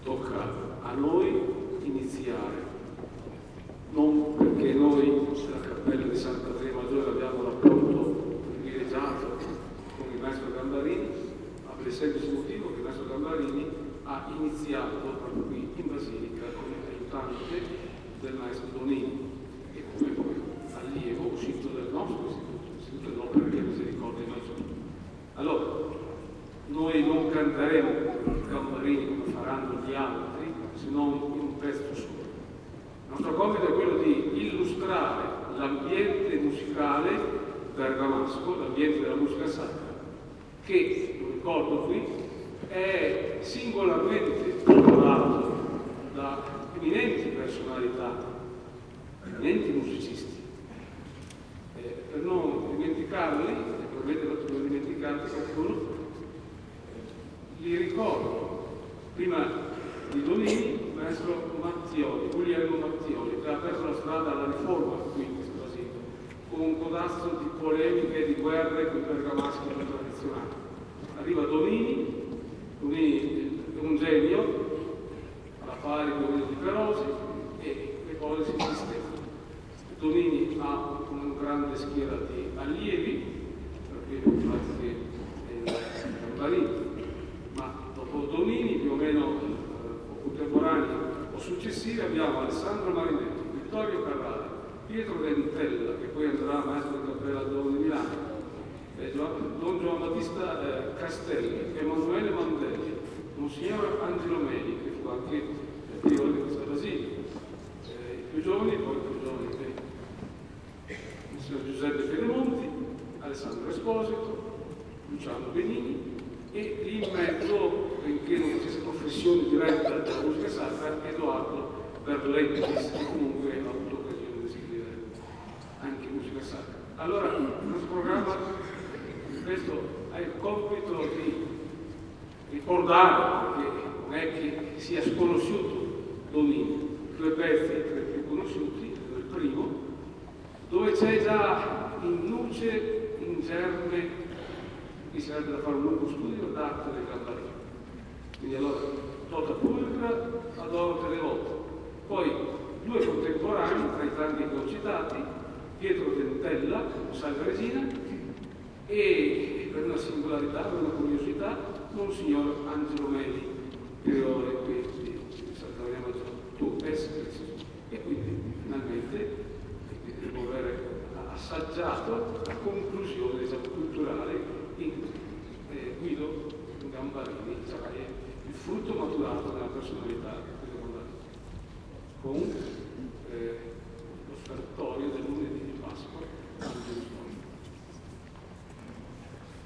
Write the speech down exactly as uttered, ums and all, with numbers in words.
tocca a noi iniziare, non perché noi della Cappella di Santa Maria Maggiore abbiamo un rapporto privilegiato con il maestro Gambarini, ma per il semplice motivo che il maestro Gambarini ha iniziato proprio qui in Basilica come aiutante del maestro Donini e come poi allievo uscito dal nostro istituto, l'istituto dell'Opera che Misericordia Maggiore. Allora, noi non canteremo Gambarini come faranno gli altri, se non in un pezzo solo. Il nostro compito è quello di illustrare l'ambiente musicale bergamasco, l'ambiente della musica sacra, che, lo ricordo qui, è singolarmente popolato da eminenti personalità, eminenti musicisti. Eh, per non dimenticarli, e probabilmente fatto per dimenticarli qualcuno, li ricordo. Prima di Donini, il maestro Mattioli, Guglielmo Mattioli, che ha aperto la strada alla riforma qui in questo Basilica, con un codazzo di polemiche e di guerre con i bergamaschi tradizionali. Arriva Donini, Donini è un genio, alla pari con di Perosi, e le cose si sistemano. Donini ha una grande schiera di allievi, perché grazie a Gambarini, ma dopo Donini, più o meno contemporanei o successivi, abbiamo Alessandro Marinetti, Vittorio Carrara, Pietro Dentella, che poi andrà maestro di Cappella di Milano, eh, Don Giovan Battista eh, Castelli, Emanuele Mandelli, Monsignor Angelo Meli, che fu anche il priore di questa basilica, eh, i più giovani, poi i più giovani, eh, Monsignor Giuseppe Piedemonti, Alessandro Esposito, Luciano Benini, e lì in mezzo, benché non ci sia professione diretta della musica sacra, Edoardo Berlettis, che comunque ha avuto occasione di scrivere anche musica sacra. Allora, il nostro programma, questo ha il compito di ricordare, perché non è che sia sconosciuto Donini, due pezzi tra i più conosciuti, il primo, dove c'è già in luce, in germe, qui sarebbe da fare un lungo studio d'arte del Gambarini. Quindi allora, Tota Pulcra, Adoro Televoto. Poi due contemporanei, tra i tanti che ho citati, Pietro Dentella, Salve Regina, e per una singolarità, per una curiosità, Monsignor Angelo Meli, priore di Santa Maria Maggiore, tu es Cristo. E quindi finalmente, dopo aver assaggiato la conclusione, diciamo, culturale in eh, Guido Gambarini, cioè il frutto maturato della personalità di Guido Gambarini. Comunque